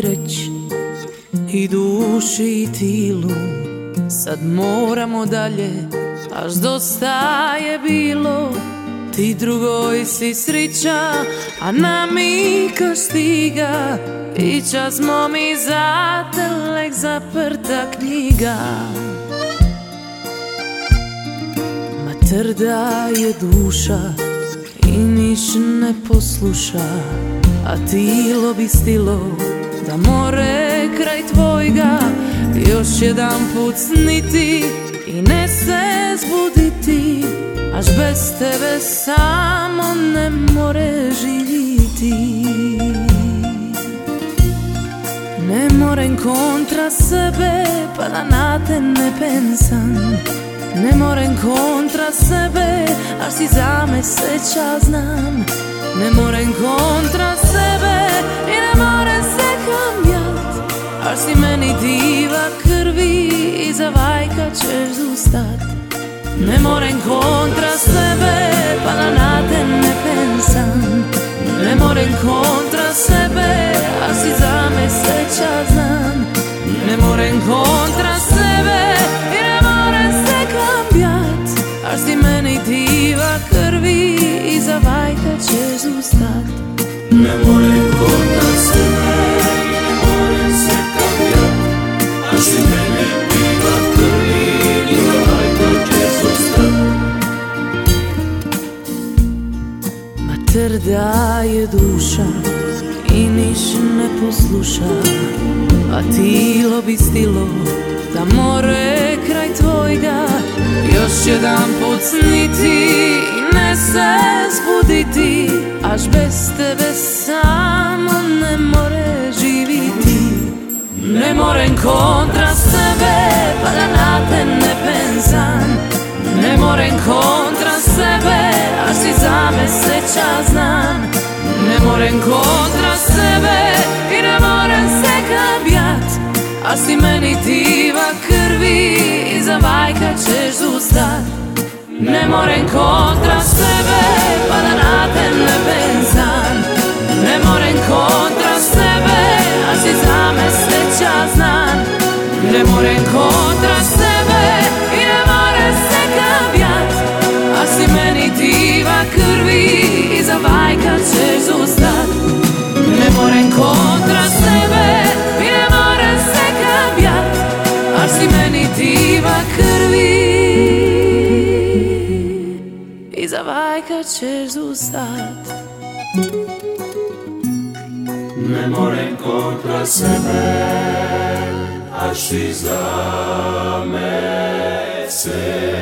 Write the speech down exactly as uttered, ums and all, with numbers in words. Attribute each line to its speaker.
Speaker 1: reć i duši i tilu. Sad moramo dalje, až dosta je bilo. Ti drugoj si srića, a nami ko stiga. I čas smo mi zatelek zaprta knjiga. Ma trda je duša i niš ne posluša, a tilo bi stilo da more kraj tvojga. Još jedan put sniti i ne se zbuditi, až bez tebe samo ne more živiti. Ne morem kontra sebe pa da na te ne pensam. Ne morem kontra sebe až si za me seća znam. Ne morem kontra sebe i ne morem se kamjat, až si meni diva krvi i za vajka ćeš zustat. Ne morem kontra sebe pa da na te ne pensam. Ne morem kontra sebe až si za me seća znam. Ne morem kontra sebe i ne morem se kamjat, až si meni diva krvi i za vajka ćeš zustat.
Speaker 2: Ne morem kontra sebe i ne morem se kamjat, až si meni diva krvi i za vajka ćeš zustat.
Speaker 1: Ma trda je duša i niš ne posluša, a tilo bi stilo da more kraj tvojga. Još jedan put sniti i ne se zbuditi, až bez tebe samo ne more živiti. Ne morem kontra sebe pa da na te ne pensam. Ne morem kontra sebe až si za me seća znam. Ne morem kontra sebe i ne morem se kamjat, až si meni diva krvi i za vajka ćeš zustat. Ne morem kontra sebe pa da na te ne pensam. Ne morem kontra sebe až si za me seća znam. Ne morem kontra sebe i ne morem se kamjat, až si meni diva krvi i za vajka ćeš zustat. Ne morem kontra sebe i ne morem se kamjat, až si meni diva krvi i za vajka ćeš zustat.
Speaker 2: Ne morem kontra sebe, až si za me seća.